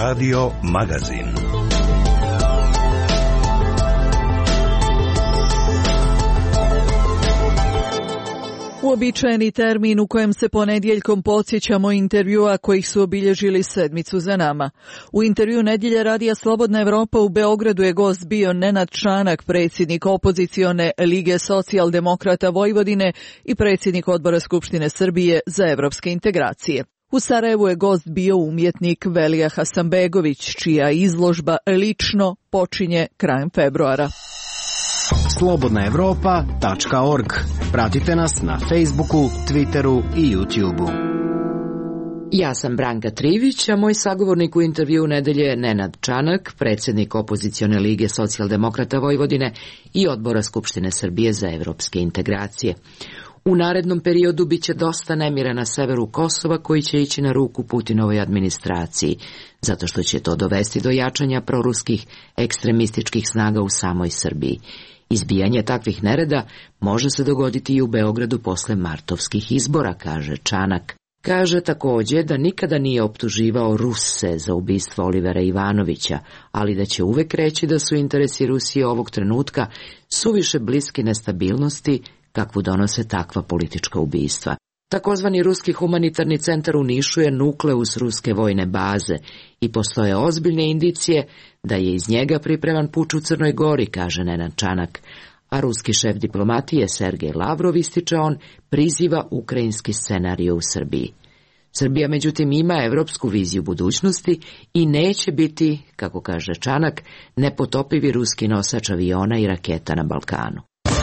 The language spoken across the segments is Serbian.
Radio Magazin. Uobičajeni termin u kojem se ponedjeljkom podsjećamo intervjua kojih su obilježili sedmicu za nama. U intervju Nedjelje radija Slobodna Evropa u Beogradu je gost bio Nenad Čanak, predsjednik opozicione Lige socijaldemokrata Vojvodine i predsjednik Odbora Skupštine Srbije za evropske integracije. U Sarajevu je gost bio umjetnik Velija Hasanbegović, čija izložba lično počinje krajem februara. slobodnaevropa.org. Pratite nas na Facebooku, Twitteru i YouTubeu. Ja sam Branka Trivić, a moj sagovornik u intervju Nedelje je Nenad Čanak, predsjednik opozicione Lige socijaldemokrata Vojvodine i Odbora Skupštine Srbije za evropske integracije. U narednom periodu biće dosta nemira na severu Kosova koji će ići na ruku Putinovoj administraciji, zato što će to dovesti do jačanja proruskih ekstremističkih snaga u samoj Srbiji. Izbijanje takvih nereda može se dogoditi i u Beogradu posle martovskih izbora, kaže Čanak. Kaže također da nikada nije optuživao Ruse za ubistvo Olivera Ivanovića, ali da će uvek reći da su interesi Rusije ovog trenutka suviše bliski nestabilnosti kakvu donose takva politička ubistva. Takozvani Ruski humanitarni centar u Nišu je nukleus ruske vojne baze i postoje ozbiljne indicije da je iz njega pripreman puč u Crnoj Gori, kaže Nenad Čanak. A ruski šef diplomatije Sergej Lavrov, ističe on, priziva ukrajinski scenarij u Srbiji. Srbija međutim ima evropsku viziju budućnosti i neće biti, kako kaže Čanak, nepotopivi ruski nosač aviona i raketa na Balkanu.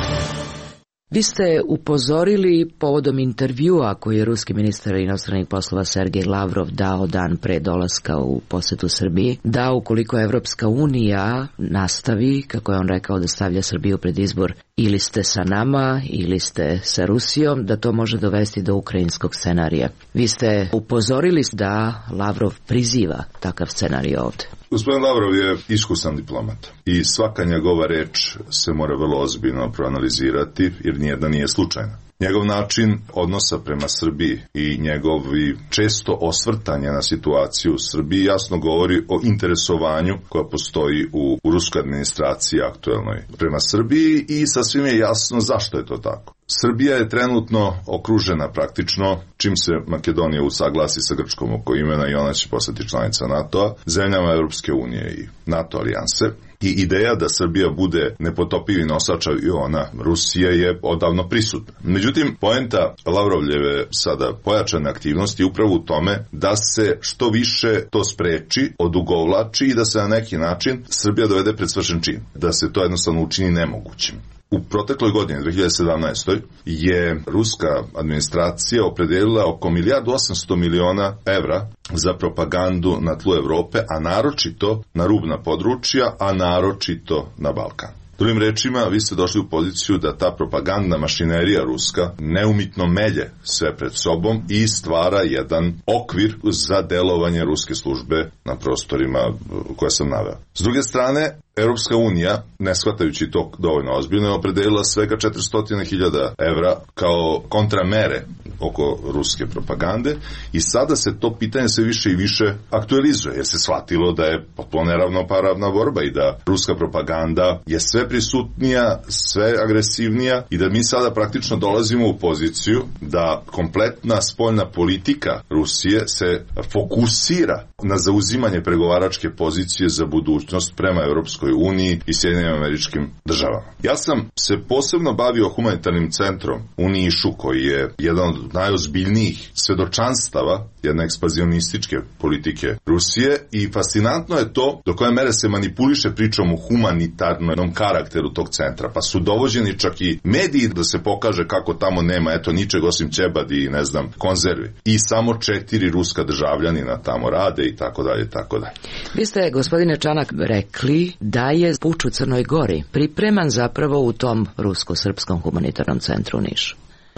Vi ste upozorili povodom intervjua koji je ruski ministar inostranih poslova Sergej Lavrov dao dan pre dolaska u posetu Srbiji, da ukoliko Evropska unija nastavi, kako je on rekao, da stavlja Srbiju pred izbor ili ste sa nama ili ste sa Rusijom, da to može dovesti do ukrajinskog scenarija. Vi ste upozorili da Lavrov priziva takav scenarij ovde. Gospodin Lavrov je iskusan diplomat i svaka njegova reč se mora vrlo ozbiljno proanalizirati, jer nijedna nije slučajna. Njegov način odnosa prema Srbiji i njegovi često osvrtanje na situaciju u Srbiji jasno govori o interesovanju koja postoji u ruskoj administraciji aktuelnoj prema Srbiji i sasvim je jasno zašto je to tako. Srbija je trenutno okružena praktično, čim se Makedonija usaglasi sa Grčkom oko imena i ona će postati članica NATO-a, zemljama Europske unije i NATO alijanse. I ideja da Srbija bude nepotopivi nosač aviona Rusije je odavno prisutna. Međutim, poenta Lavrovljeve sada pojačane aktivnosti je upravo u tome da se što više to spreči, odugovlači i da se na neki način Srbija dovede pred svršen čin. Da se to jednostavno učini nemogućim. U protekloj godini, 2017. je ruska administracija opredelila oko 1.800 miliona evra za propagandu na tlu Evrope, a naročito na rubna područja, a naročito na Balkan. Drugim rečima, vi ste došli u poziciju da ta propagandna mašinerija ruska neumitno melje sve pred sobom i stvara jedan okvir za delovanje ruske službe na prostorima koje sam naveo. S druge strane, Europska unija, ne shvatajući to dovoljno ozbiljno, je opredelila svega 400.000 evra kao kontramere oko ruske propagande i sada se to pitanje sve više i više aktualizuje, jer se shvatilo da je potpuno neravnopravna borba i da ruska propaganda je sve prisutnija, sve agresivnija i da mi sada praktično dolazimo u poziciju da kompletna spoljna politika Rusije se fokusira na zauzimanje pregovaračke pozicije za budućnost prema Europskoj uniji i Sjedinjenim Američkim Državama. Ja sam se posebno bavio humanitarnim centrom u Nišu, koji je jedan od najozbiljnijih svedočanstava jedne ekspanzionističke politike Rusije i fascinantno je to do koje mere se manipuliše pričom o humanitarnom karakteru tog centra, pa su dovođeni čak i mediji da se pokaže kako tamo nema ničeg osim ćebadi i konzervi. I samo 4 ruska državljanina tamo rade i tako dalje, tako dalje. Vi ste, gospodine Čanak, rekli da je puč u Crnoj Gori pripreman zapravo u tom rusko-srpskom humanitarnom centru u Nišu.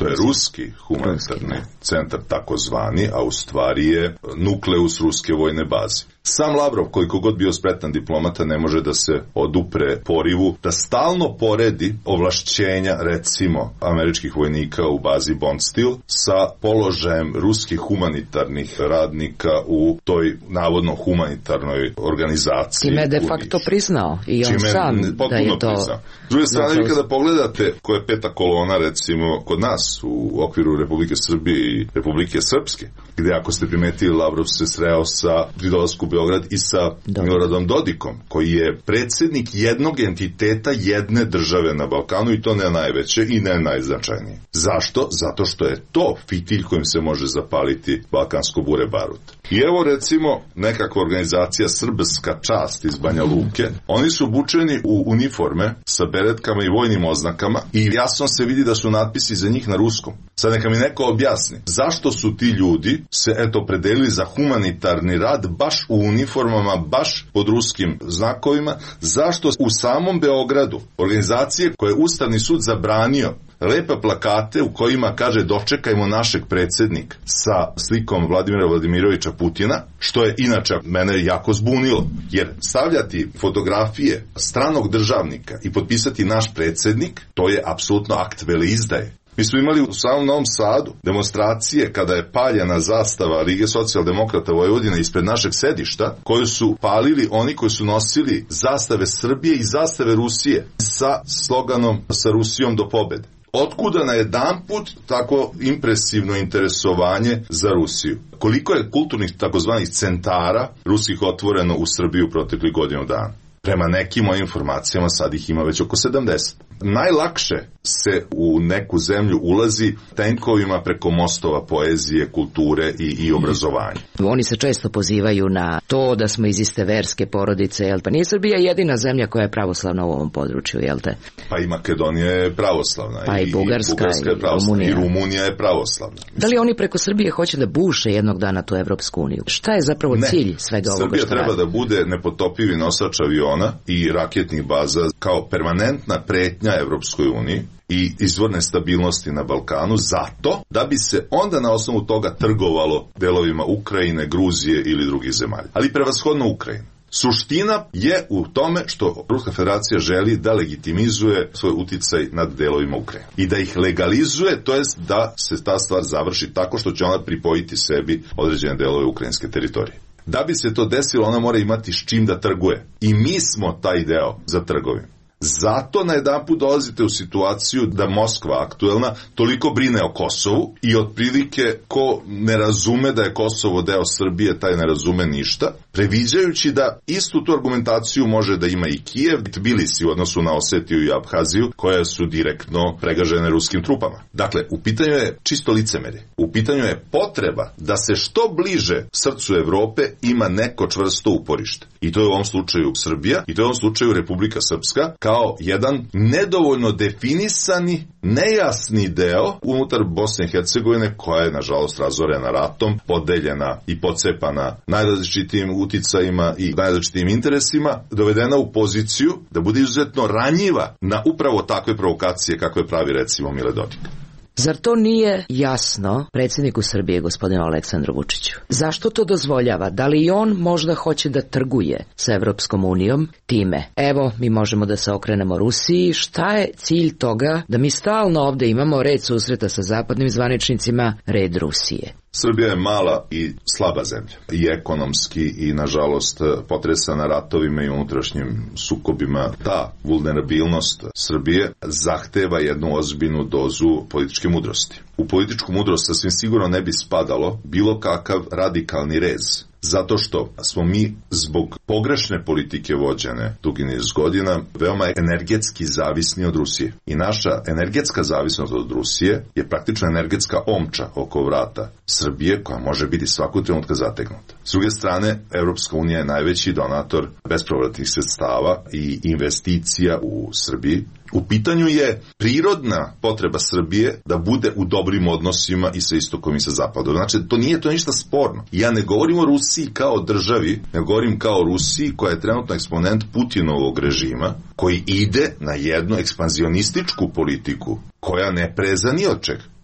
To je ruski humanitarni centar takozvani, a u stvari je nukleus ruske vojne baze. Sam Lavrov, koliko god bio spretan diplomata, ne može da se odupre porivu, da stalno poredi ovlašćenja, recimo, američkih vojnika u bazi Bondsteel sa položajem ruskih humanitarnih radnika u toj navodno humanitarnoj organizaciji. Time je de facto priznao i on sam da je to... Priznao. S druge strane, vi kada pogledate koja je peta kolona, recimo, kod nas u okviru Republike Srbije i Republike Srpske, gde ako ste primetili, Lavrov se sreo sa pri dolasku u Beograd i sa Miloradom Dodikom, koji je predsjednik jednog entiteta jedne države na Balkanu i to ne najveće i ne najznačajnije. Zašto? Zato što je to fitilj kojim se može zapaliti balkansko bure barut. I evo recimo nekakva organizacija Srpska čast iz Banja Luke, oni su obučeni u uniforme sa beretkama i vojnim oznakama i jasno se vidi da su natpisi za njih na ruskom. Sad neka mi neko objasni zašto su ti ljudi se opredelili za humanitarni rad baš u uniformama, baš pod ruskim znakovima, zašto u samom Beogradu organizacije koje je Ustavni sud zabranio lepe plakate u kojima kaže dočekajmo našeg predsjednika sa slikom Vladimira Vladimirovića Putina, što je inače mene jako zbunilo, jer stavljati fotografije stranog državnika i potpisati naš predsjednik, to je apsolutno akt veleizdaje. Mi smo imali u samom Novom Sadu demonstracije kada je paljena zastava Lige socijaldemokrata Vojvodine ispred našeg sedišta, koju su palili oni koji su nosili zastave Srbije i zastave Rusije sa sloganom sa Rusijom do pobede. Otkuda na jedanput tako impresivno interesovanje za Rusiju? Koliko je kulturnih takozvanih centara ruskih otvoreno u Srbiju proteklih godinu dana? Prema nekim mojim informacijama sad ih ima već oko 70. Najlakše se u neku zemlju ulazi tenkovima preko mostova poezije, kulture i obrazovanja. Oni se često pozivaju na to da smo iz iste verske porodice, jel pa nije Srbija jedina zemlja koja je pravoslavna u ovom području, jel te? Pa i Makedonija je pravoslavna. Pa i Bugarska je pravoslavna. I Rumunija je pravoslavna. Da li oni preko Srbije hoće da buše jednog dana tu Evropsku uniju? Šta je zapravo cilj svega ovoga Srbija što treba radi? da bude nepotopivi nosač aviona i raketnih baza kao permanentna pretnja Evropskoj uniji i izvorne stabilnosti na Balkanu, zato da bi se onda na osnovu toga trgovalo delovima Ukrajine, Gruzije ili drugih zemalja. Ali prevashodno Ukrajina. Suština je u tome što Ruska federacija želi da legitimizuje svoj uticaj nad delovima Ukrajine i da ih legalizuje, to jest da se ta stvar završi tako što će ona pripojiti sebi određene delove ukrajinske teritorije. Da bi se to desilo, ona mora imati s čim da trguje. I mi smo taj deo za trgovinu. Zato na jedanput dolazite u situaciju da Moskva aktuelna toliko brine o Kosovu i otprilike ko ne razume da je Kosovo deo Srbije, taj ne razume ništa, previđajući da istu tu argumentaciju može da ima i Kijev, i Tbilisi u odnosu na Osetiju i Abhaziju, koje su direktno pregažene ruskim trupama. Dakle, u pitanju je čisto licemerje. U pitanju je potreba da se što bliže srcu Evrope ima neko čvrsto uporište. I to je u ovom slučaju Srbija, i to je u ovom slučaju Republika Srpska, kao jedan nedovoljno definisani, nejasni deo unutar Bosne i Hercegovine, koja je, nažalost, razorena ratom, podeljena i pocepana najrazličitijim uticajima i najrazličitijim interesima, dovedena u poziciju da bude izuzetno ranjiva na upravo takve provokacije kakve pravi, recimo, Mile Dodik. Zar to nije jasno predsjedniku Srbije, gospodinu Aleksandru Vučiću? Zašto to dozvoljava? Da li i on možda hoće da trguje sa Evropskom unijom time? Evo, mi možemo da se okrenemo Rusiji. Šta je cilj toga da mi stalno ovde imamo red susreta sa zapadnim zvaničnicima, red Rusije? Srbija je mala i slaba zemlja, i ekonomski i, nažalost, potresana ratovima i unutrašnjim sukobima. Ta vulnerabilnost Srbije zahteva jednu ozbiljnu dozu političke mudrosti. U političku mudrost sasvim sigurno ne bi spadalo bilo kakav radikalni rez, zato što smo mi zbog pogrešne politike vođene dugi niz godina veoma energetski zavisni od Rusije. I naša energetska zavisnost od Rusije je praktično energetska omča oko vrata Srbije, koja može biti svakog trenutka zategnuta. S druge strane, Evropska unija je najveći donator bespovratnih sredstava i investicija u Srbiji. U pitanju je prirodna potreba Srbije da bude u dobrim odnosima i sa istokom i sa zapadom. Znači, to nije ništa sporno. Ja ne govorim o Rusiji kao državi, ne govorim kao o Rusiji koja je trenutno eksponent Putinovog režima, koji ide na jednu ekspanzionističku politiku, koja ne preza ni od čega.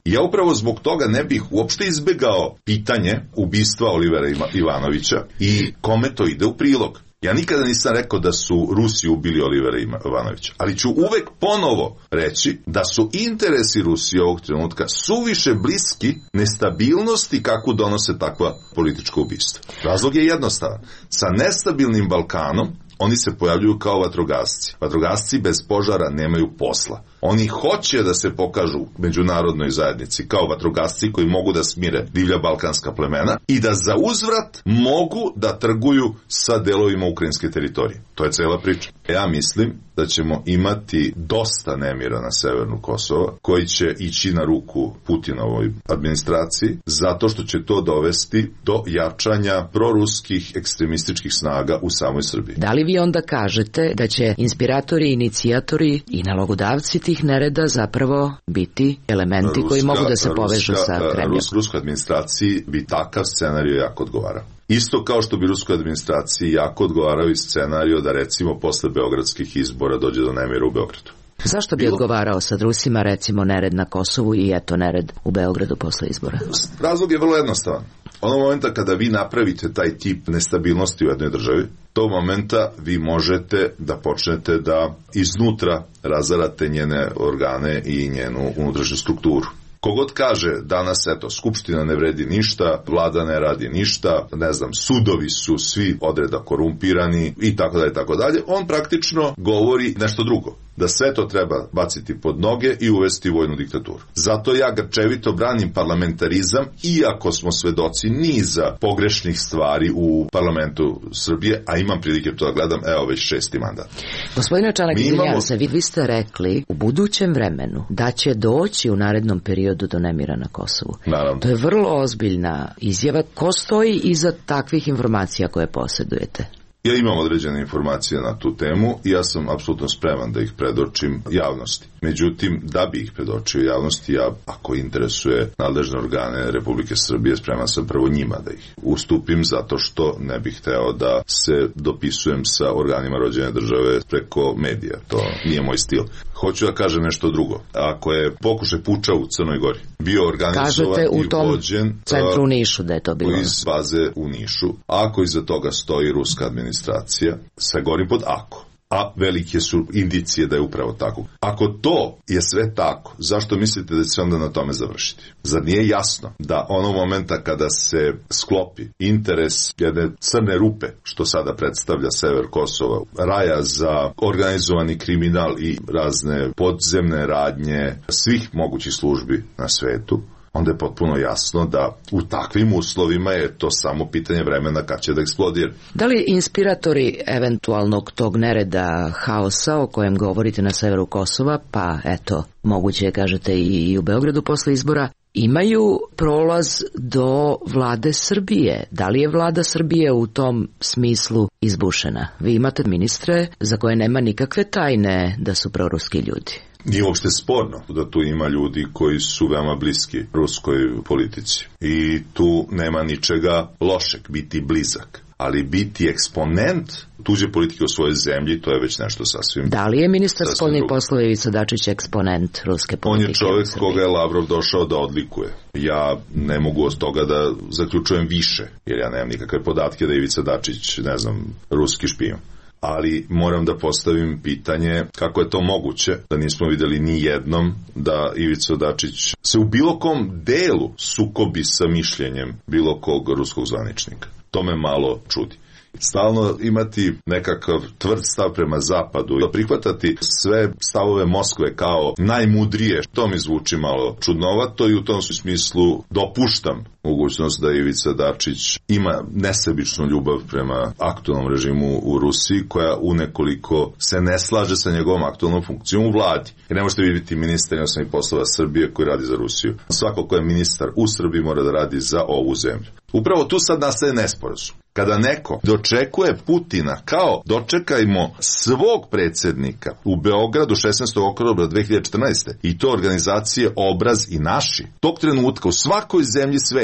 I ja upravo zbog toga ne bih uopšte izbegao pitanje ubistva Olivera Ivanovića i kome to ide u prilog. Ja nikada nisam rekao da su Rusi ubili Olivera Ivanovića, ali ću uvek ponovo reći da su interesi Rusije ovog trenutka suviše bliski nestabilnosti kakvu donose takva politička ubistva. Razlog je jednostavan. Sa nestabilnim Balkanom oni se pojavljuju kao vatrogasci. Vatrogasci bez požara nemaju posla. Oni hoće da se pokažu međunarodnoj zajednici kao vatrogasci koji mogu da smire divlja balkanska plemena i da za uzvrat mogu da trguju sa delovima ukrajinske teritorije. To je cela priča. Ja mislim da ćemo imati dosta nemira na severnu Kosova koji će ići na ruku Putinovoj administraciji zato što će to dovesti do jačanja proruskih ekstremističkih snaga u samoj Srbiji. Da li vi onda kažete da će inspiratori, inicijatori i nalogodavci tih nereda zapravo biti elementi koji mogu da se povežu sa Kremljom? Ruskoj administraciji bi takav scenarij jako odgovarao. Isto kao što bi ruskoj administraciji jako odgovarao i scenario da recimo posle beogradskih izbora dođe do nemira u Beogradu. Zašto bi odgovarao sad Rusima recimo nered na Kosovu i eto nered u Beogradu posle izbora? Razlog je vrlo jednostavan. Onog momenta kada vi napravite taj tip nestabilnosti u jednoj državi, tog momenta vi možete da počnete da iznutra razarate njene organe i njenu unutrašnju strukturu. Kogod kaže danas, eto, Skupština ne vredi ništa, vlada ne radi ništa, ne znam, sudovi su svi odreda korumpirani i tako dalje, on praktično govori nešto drugo. Da sve to treba baciti pod noge i uvesti vojnu diktaturu. Zato ja grčevito branim parlamentarizam, iako smo svedoci niza pogrešnih stvari u parlamentu Srbije, a imam prilike to da gledam, evo već 6. mandat. Gospodine Čanak, vi ste rekli u budućem vremenu da će doći u narednom periodu do nemira na Kosovu. Naravno. To je vrlo ozbiljna izjava. Ko stoji iza takvih informacija koje posjedujete? Ja imam određene informacije na tu temu i ja sam apsolutno spreman da ih predočim javnosti. Međutim, da bi ih predočio javnosti, ja, ako interesuje nadležne organe Republike Srbije, spreman sam prvo njima da ih ustupim, zato što ne bih hteo da se dopisujem sa organima rođene države preko medija. To nije moj stil. Hoću da kažem nešto drugo. Ako je pokušaj puča u Crnoj Gori bio organizovan i vođen centru u Nišu da je to bilo. Iz baze u Nišu, ako iza toga stoji ruska administracija, sve govorim pod ako. A velike su indicije da je upravo tako. Ako to je sve tako, zašto mislite da će se onda na tome završiti? Zar nije jasno da onog momenta kada se sklopi interes jedne crne rupe, što sada predstavlja sever Kosova, raja za organizovani kriminal i razne podzemne radnje svih mogućih službi na svetu, onda je potpuno jasno da u takvim uslovima je to samo pitanje vremena kad će da eksplodira. Da li inspiratori eventualnog tog nereda, haosa o kojem govorite na severu Kosova, pa eto, moguće je kažete i u Beogradu posle izbora, imaju prolaz do vlade Srbije? Da li je vlada Srbije u tom smislu izbušena? Vi imate ministre za koje nema nikakve tajne da su proruski ljudi. Nije uopšte sporno da tu ima ljudi koji su veoma bliski ruskoj politici. I tu nema ničega lošeg, biti blizak. Ali biti eksponent tuđe politike u svojoj zemlji, to je već nešto sasvim... Da li je ministar spoljnih poslova Ivica Dačić eksponent ruske politike? On je čovjek koga je Lavrov došao da odlikuje. Ja ne mogu od toga da zaključujem više, jer ja nemam nikakve podatke da je Ivica Dačić, ne znam, ruski špijun. Ali moram da postavim pitanje kako je to moguće da nismo videli ni jednom da Ivica Dačić se u bilo kom delu sukobi sa mišljenjem bilo kog ruskog zvaničnika. To me malo čudi. Stalno imati nekakav tvrd stav prema zapadu i prihvatati sve stavove Moskve kao najmudrije, to mi zvuči malo čudnovato i u tom smislu dopuštam mogućnost da Ivica Dačić ima nesebičnu ljubav prema aktualnom režimu u Rusiji, koja unekoliko se ne slaže sa njegovom aktualnom funkcijom u vladi. Jer ne možete biti ministar inostranih poslova Srbije koji radi za Rusiju. Svako ko je ministar u Srbiji mora da radi za ovu zemlju. Upravo tu sad nastaje nesporazum. Kada neko dočekuje Putina kao dočekajmo svog predsjednika u Beogradu 16. oktobra 2014. i to organizacije Obraz i Naši, tog trenutka u svakoj zemlji sveta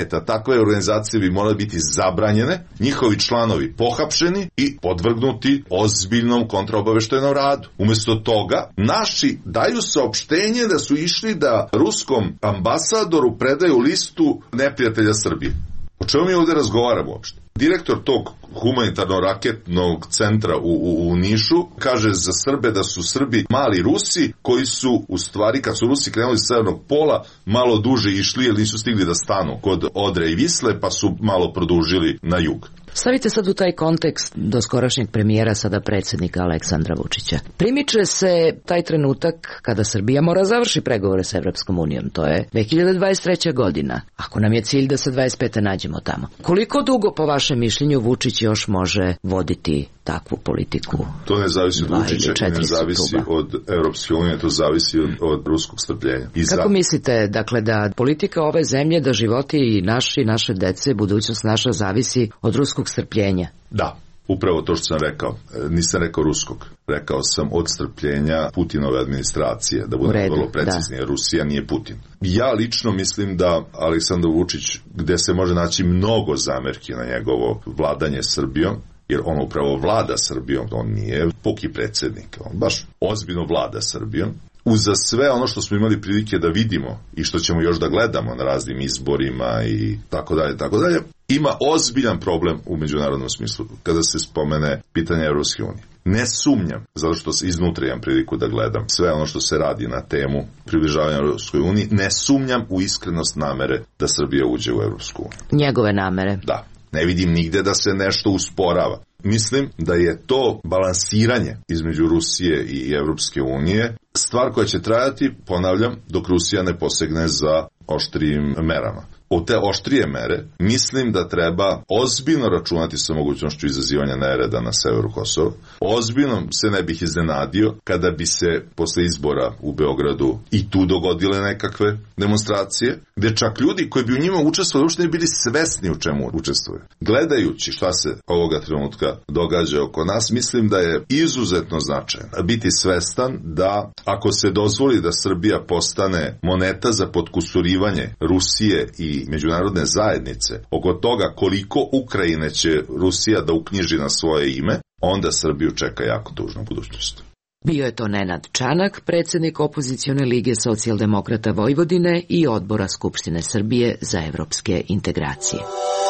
sveta. Takve organizacije bi morale biti zabranjene, njihovi članovi pohapšeni i podvrgnuti ozbiljnom kontraobaveštajnom radu. Umesto toga, naši daju saopštenje da su išli da ruskom ambasadoru predaju listu neprijatelja Srbije. O čemu mi ovde razgovaramo uopšte? Direktor tog humanitarno-raketnog centra u Nišu kaže za Srbe da su Srbi mali Rusi koji su u stvari, kad su Rusi krenuli sa severnog pola, malo duže išli jer nisu stigli da stanu kod Odre i Visle, pa su malo produžili na jug. Stavite sad u taj kontekst do skorašnjeg premijera, sada predsjednika Aleksandra Vučića. Primiče se taj trenutak kada Srbija mora završi pregovore sa Evropskom unijom. To je 2023. godina. Ako nam je cilj da se 25. nađemo tamo. Koliko dugo, po vašem mišljenju, Vučić još može voditi takvu politiku? To ne zavisi od Vučića i ne zavisi od Evropske unije, to zavisi od ruskog strpljenja. Kako mislite, dakle, da politika ove zemlje, da životi i naše dece, budućnost naša, zavisi od ruskog strpljenja? Da. Upravo to što sam rekao. Nisam rekao ruskog. Rekao sam od strpljenja Putinove administracije, da budemo vrlo precizni. Rusija nije Putin. Ja lično mislim da Aleksandar Vučić, gde se može naći mnogo zamerki na njegovo vladanje Srbijom, jer on upravo vlada Srbijom, on nije puki predsjednik, on baš ozbiljno vlada Srbijom. Uza sve ono što smo imali prilike da vidimo i što ćemo još da gledamo na raznim izborima i tako dalje, ima ozbiljan problem u međunarodnom smislu kada se spomene pitanje Evropske unije. Ne sumnjam, zato što iznutra imam priliku da gledam sve ono što se radi na temu približavanja Evropskoj uniji, ne sumnjam u iskrenost namere da Srbija uđe u Evropsku uniju. Njegove namere? Da. Ne vidim nigde da se nešto usporava. Mislim da je to balansiranje između Rusije i Evropske unije stvar koja će trajati, ponavljam, dok Rusija ne posegne za oštrijim merama. U te oštrije mere mislim da treba ozbiljno računati sa mogućnošću izazivanja nereda na severu Kosova. Ozbiljno se ne bih iznenadio kada bi se posle izbora u Beogradu i tu dogodile nekakve demonstracije, gde čak ljudi koji bi u njima učestvovali uopšte ne bili svesni u čemu učestvuju. Gledajući šta se ovoga trenutka događa oko nas, mislim da je izuzetno značajno biti svestan da ako se dozvoli da Srbija postane moneta za potkusurivanje Rusije i međunarodne zajednice oko toga koliko Ukrajine će Rusija da uknjiži na svoje ime, onda Srbiju čeka jako tužna budućnost. Bio je to Nenad Čanak, predsjednik opozicione lige Socijaldemokrata Vojvodine i odbora Skupštine Srbije za evropske integracije.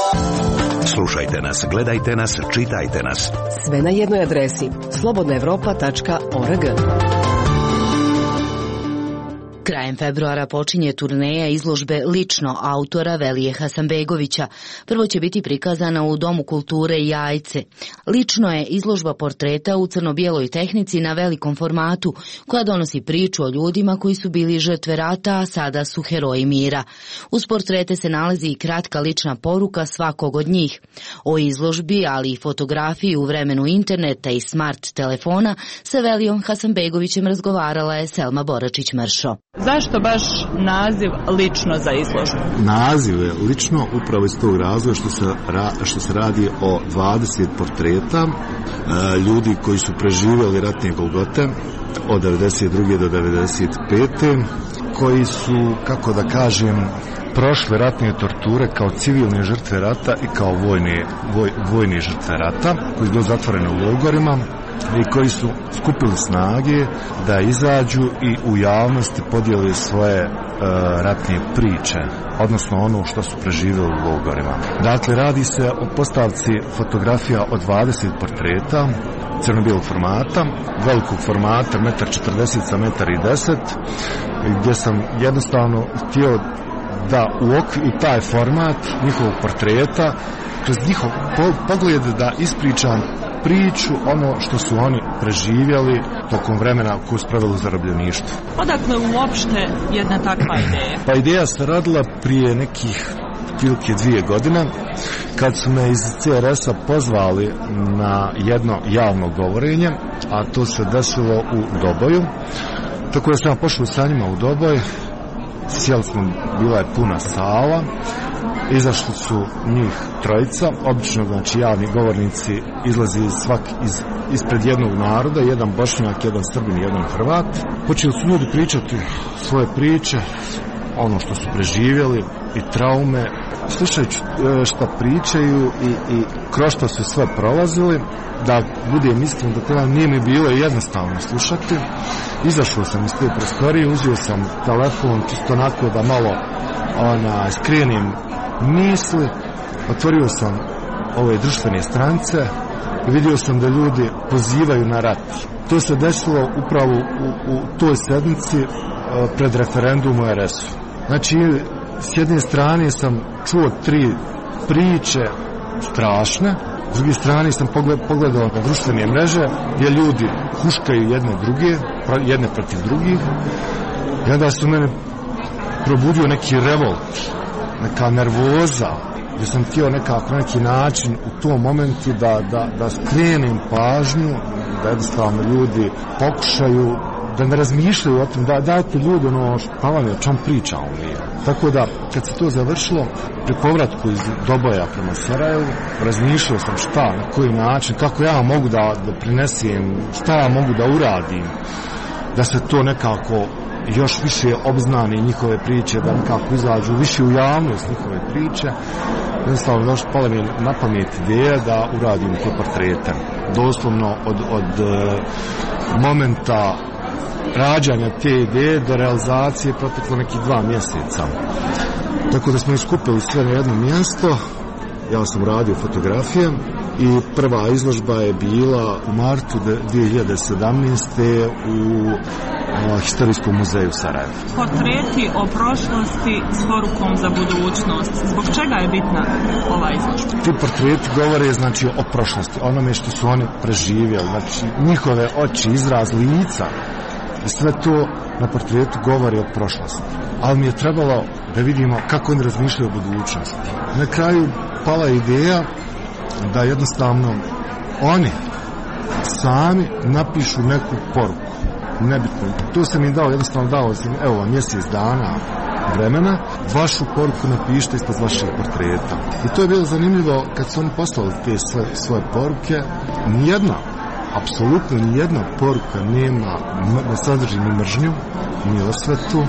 Slušajte nas, gledajte nas, čitajte nas. Sve na jednoj adresi slobodnaevropa.org. Krajem februara počinje turneja izložbe Lično autora Velije Hasanbegovića. Prvo će biti prikazana u Domu kulture Jajce. Lično je izložba portreta u crno-bijeloj tehnici na velikom formatu, koja donosi priču o ljudima koji su bili žrtve rata, a sada su heroji mira. Uz portrete se nalazi i kratka lična poruka svakog od njih. O izložbi, ali i fotografiji u vremenu interneta i smart telefona sa Velijom Hasanbegovićem razgovarala je Selma Boračić-Mršo. Zašto baš naziv Lično za izložbu? Naziv je Lično upravo iz tog razloga što se radi o 20 portreta ljudi koji su preživjeli ratne golgote od 92. do 95. koji su, kako da kažem, prošle ratne torture kao civilne žrtve rata i kao vojne žrtve rata, koji su bili zatvoreni u logorima i koji su skupili snage da izađu i u javnosti podijeli svoje ratne priče, odnosno ono što su preživjeli u logorima. Dakle, radi se o postavci fotografija od 20 portreta crno-bijelog formata, velikog formata 1,40 m sa 1,10 m, gdje sam jednostavno htio da u taj format njihovog portreta, kroz njihov pogled da ispričam priču, ono što su oni preživjeli tokom vremena koju su proveli u zarobljeništvu. Odakle uopšte jedna takva ideja? Pa ideja se radila prije nekih otprilike 2 godine, kad su me iz CRS-a pozvali na jedno javno govorenje, a to se desilo u Doboju. Tako da sam pošao sa njima u Doboj, sjeli smo, bila je puna sala, izašli su njih trojica, obično znači javni govornici izlazi ispred jednog naroda, jedan Bošnjak, jedan Srbin i jedan Hrvat. Počeli su ljudi pričati svoje priče, ono što su preživjeli i traume, slušajući šta pričaju i kroz što su sve prolazili, da budem iskren do kraja, nije mi bilo jednostavno slušati. Izašao sam iz te prostorije, uzeo sam telefon čisto onako da malo skrenim misli, otvorio sam ove društvene stranice i vidio sam da ljudi pozivaju na rat. To se desilo upravo u toj sedmici pred referendum u RS-u. Znači, s jedne strane sam čuo 3 priče strašne, s druge strane sam pogledao na društvene mreže gdje ljudi huškaju jedne protiv drugih, i onda su mene probudio neki revolt, neka nervoza, gdje sam htio nekako na neki način u tom momentu da skrenem pažnju, da jednostavno ljudi pokušaju da ne razmišljaju o tom, da dajte ljudi šta vam je, o čem pričamo mi. Tako da, kad se to završilo, pri povratku iz Doboja prema Sarajevu, razmišljao sam šta, na koji način, kako ja mogu da prinesem, šta ja mogu da uradim, da se to nekako još više obznani njihove priče, da nekako izađu više u javnost njihove priče. Jednostavno, pala mi na pamet ideja da uradim te portrete. Doslovno od momenta rađanja te ideje do realizacije proteklo nekih 2 mjeseca. Tako da smo iskupili sve na jedno mjesto. Ja sam radio fotografije i prva izložba je bila u martu 2017. u Historijskom muzeju Sarajevo. Portreti o prošlosti s porukom za budućnost. Zbog čega je bitna ova izložba? Ti portreti govore znači o prošlosti, onome što su oni preživjeli, znači njihove oči, izraz lica, i sve to na portretu govori o prošlosti. Ali mi je trebalo da vidimo kako oni razmišljaju o budućnosti. Na kraju pala ideja da jednostavno oni sami napišu neku poruku. Nebitno. To sam im jednostavno dao sam, evo, mjesec dana vremena, vašu poruku napišite ispod vašeg portreta. I to je bilo zanimljivo kad su oni poslali te svoje poruke. Apsolutno nijedna poruka ne sadrži ni mržnju, ni osvetu,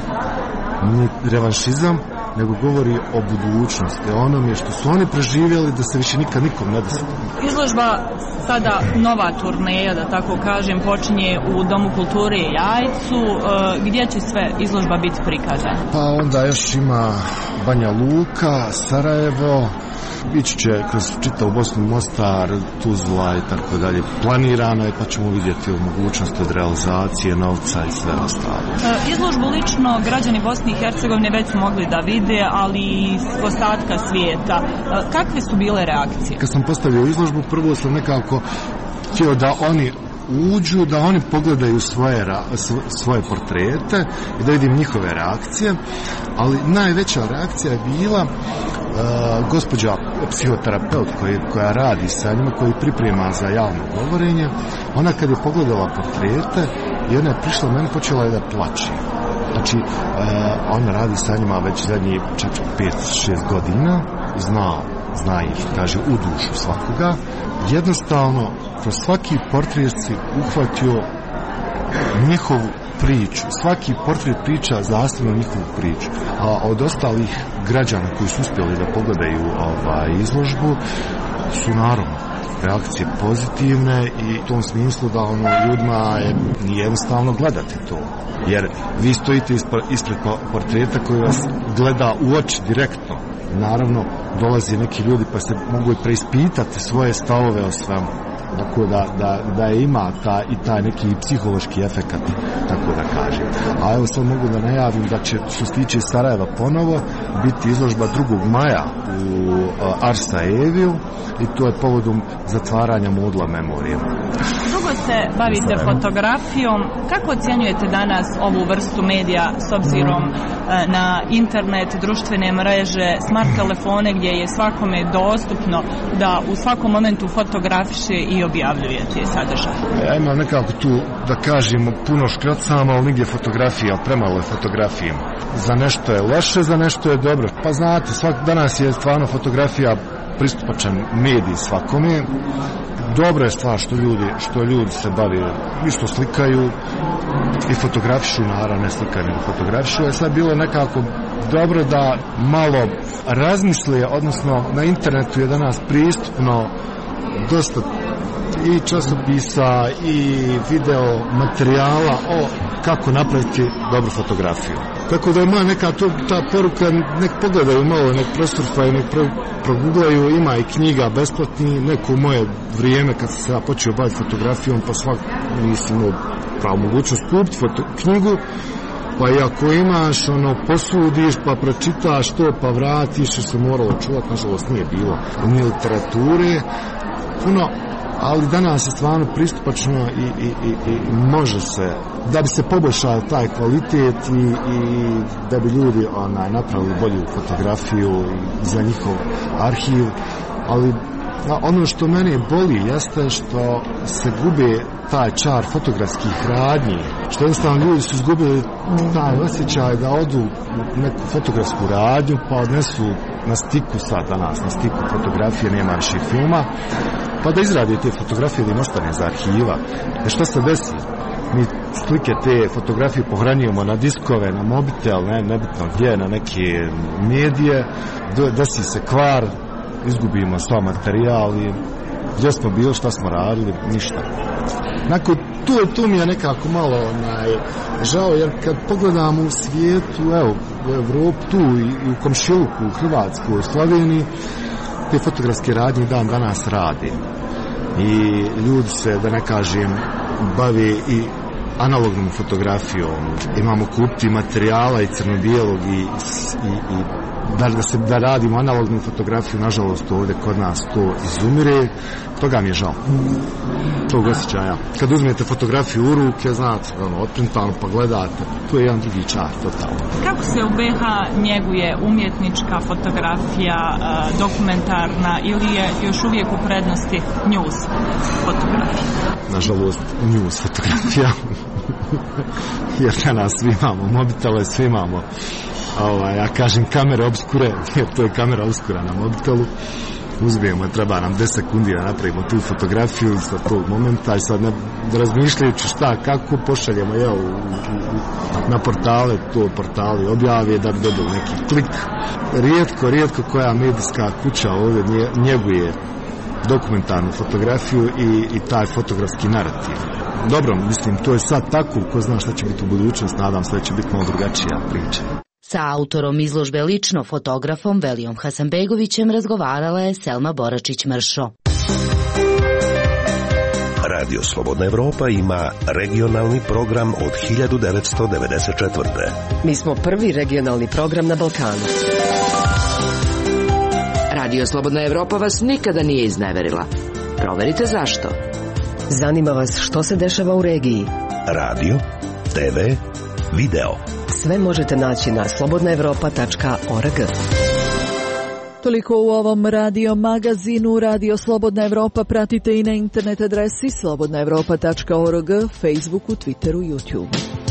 ni revanšizam, nego govori o budućnosti, o onome što su oni preživjeli da se više nikad nikom ne desi. Izložba, sada nova turneja, da tako kažem, počinje u Domu kulture Jajcu. Gdje će sve izložba biti prikazana? Pa onda još ima Banja Luka, Sarajevo, ići će kroz čitavu Bosnu, Mostar, Tuzla i tako dalje. Planirano je, pa ćemo vidjeti mogućnost od realizacije, novca i sve ostalo. Izložbu lično građani Bosne i Hercegovine već su mogli da vide, ali i iz ostatka svijeta. Kakve su bile reakcije? Kad sam postavio izložbu, prvo sam nekako htio da oni uđu, da oni pogledaju svoje portrete i da vidim njihove reakcije, ali najveća reakcija je bila gospođa psihoterapeut koja radi sa njima, koji priprema za javno govorenje. Ona kad je pogledala portrete i ona je prišla meni, počela je da plače. Znači, ona radi sa njima već zadnjih 4, 5, 6 godina, zna ih, kaže, u dušu svakoga. Jednostavno, kroz svaki portret si uhvatio njihovu priču. Svaki portret priča zasebno njihovu priču. A od ostalih građana koji su uspjeli da pogledaju izložbu su naravno reakcije pozitivne i u tom smislu da ljudima nije jednostavno gledati to. Jer vi stojite ispred portreta koji vas gleda u oči direktno. Naravno, dolazi neki ljudi pa se mogu i preispitati svoje stavove o svemu. Tako da ima taj neki psihološki efekat, tako da kažem. A evo sad mogu da najavim da će, što se tiče Sarajeva ponovo, biti izložba 2. maja u Arsa Eviju i to je povodom zatvaranja Modla memorije. Dugo se bavite fotografijom. Kako ocjenjujete danas ovu vrstu medija s obzirom na internet, društvene mreže, smart telefone gdje je svakome dostupno da u svakom momentu fotografiše i objavljuje te sadržaje? Ja imam nekako tu, da kažem, puno škrocama, ali nigdje fotografija, premalo je fotografije. Za nešto je loše, za nešto je dobro. Pa znate, danas je stvarno fotografija pristupačan medij svakome. Dobra je stvar što ljudi se bave i što slikaju i fotografišu, naravno ne slikaju nego fotografišu. Je sad bilo nekako dobro da malo razmisle, odnosno na internetu je danas pristupno dosta i časopisa i video materijala o kako napraviti dobru fotografiju. Tako da je moja neka ta poruka, nek pogledaju malo, nek prosurfaju, nek proguglaju, ima i knjiga besplatni, neko u moje vrijeme kad sam se ja počeo baviti fotografijom, pa svak nisam imao pravo mogućnost kupiti knjigu, pa i ako imaš, posudiš, pa pročitaš to, pa vratiš, što se moralo čuvati, nažalost nije bilo ni literature, puno, ali danas je stvarno pristupačno i može se, da bi se poboljšao taj kvalitet i da bi ljudi napravili bolju fotografiju za njihov arhiv, ali ono što mene boli jeste što se gube taj čar fotografskih radnji, što jednostavno ljudi su izgubili taj osjećaj da odu u neku fotografsku radnju pa odnesu na stiku sad danas, na stiku fotografije, nema više filma, pa da izradi te fotografije da im ostane za arhiva. Jer što se desi? Mi slike te fotografije pohranjujemo na diskove, na mobitel, nebitno gdje, na neke medije, desi se kvar, izgubimo sva materijal i gdje smo bili, šta smo radili, ništa. Nakon tu mi je nekako malo žao, jer kad pogledamo u svijetu, evo, u Evropu, tu i u komšiluku, u Hrvatskoj, u Sloveniji, te fotografske radnje dan danas radi. I ljudi se, da ne kažem, bave i analognom fotografijom. Imamo kupiti materijala i crno-bijelog i da radimo analognu fotografiju, nažalost ovdje kod nas to izumire, toga mi je žao. Tog osjećaja. Kad uzmete fotografiju u ruke, znate, otprintano pa gledate, to je jedan drugi čar, totalno. Kako se u BiH njeguje umjetnička fotografija, dokumentarna, ili je još uvijek u prednosti news fotografija? Nažalost, news fotografija. Jer danas svi imamo mobitele, svi imamo ja kažem kamere obskure, jer to je kamera obskura na mobitelu. Uzmijemo, treba nam 10 sekundi da napravimo tu fotografiju sa tog momenta i sad razmišljajući šta, kako pošaljemo na portale, to portali objave da bi dobili neki klik. Rijetko koja medijska kuća ovdje njeguje dokumentarnu fotografiju i taj fotografski narativ. Dobro, mislim, to je sad tako, ko zna šta će biti u budućnosti, nadam se da će biti malo drugačija priča. Sa autorom izložbe lično, fotografom Velijom Hasanbegovićem, razgovarala je Selma Boračić-Mršo. Radio Slobodna Evropa ima regionalni program od 1994. Mi smo prvi regionalni program na Balkanu. Radio Slobodna Evropa vas nikada nije izneverila. Proverite zašto. Zanima vas što se dešava u regiji. Radio, TV, video. Sve možete naći na slobodnaevropa.org. Toliko u ovom radio magazinu. Radio Slobodna Evropa pratite i na internet adresi slobodnaevropa.org, Facebooku, Twitteru, YouTubeu.